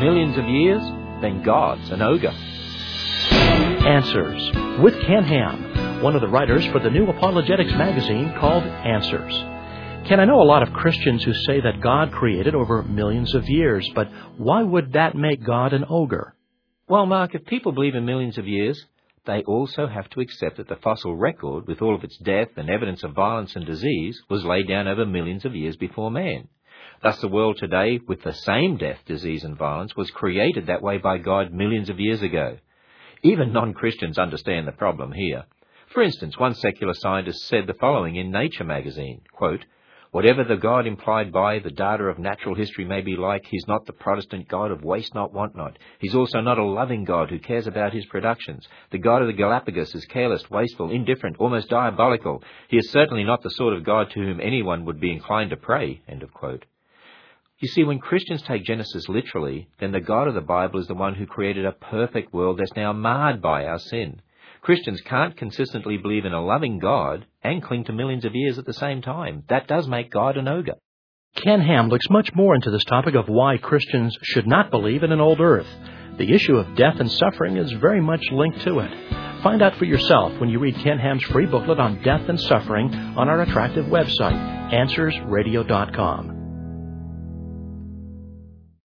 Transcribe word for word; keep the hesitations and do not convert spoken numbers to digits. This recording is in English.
millions of years, then God's an ogre. Answers with Ken Ham, one of the writers for the new apologetics magazine called Answers. Ken, I know a lot of Christians who say that God created over millions of years, but why would that make God an ogre? Well, Mark, if people believe in millions of years, they also have to accept that the fossil record, with all of its death and evidence of violence and disease, was laid down over millions of years before man. Thus the world today, with the same death, disease and violence, was created that way by God millions of years ago. Even non-Christians understand the problem here. For instance, one secular scientist said the following in Nature magazine, quote, "Whatever the God implied by the data of natural history may be like, he's not the Protestant God of waste not, want not. He's also not a loving God who cares about his productions. The God of the Galapagos is careless, wasteful, indifferent, almost diabolical. He is certainly not the sort of God to whom anyone would be inclined to pray," end of quote. You see, when Christians take Genesis literally, then the God of the Bible is the one who created a perfect world that's now marred by our sin. Christians can't consistently believe in a loving God and cling to millions of years at the same time. That does make God an ogre. Ken Ham looks much more into this topic of why Christians should not believe in an old earth. The issue of death and suffering is very much linked to it. Find out for yourself when you read Ken Ham's free booklet on death and suffering on our attractive website, answers radio dot com.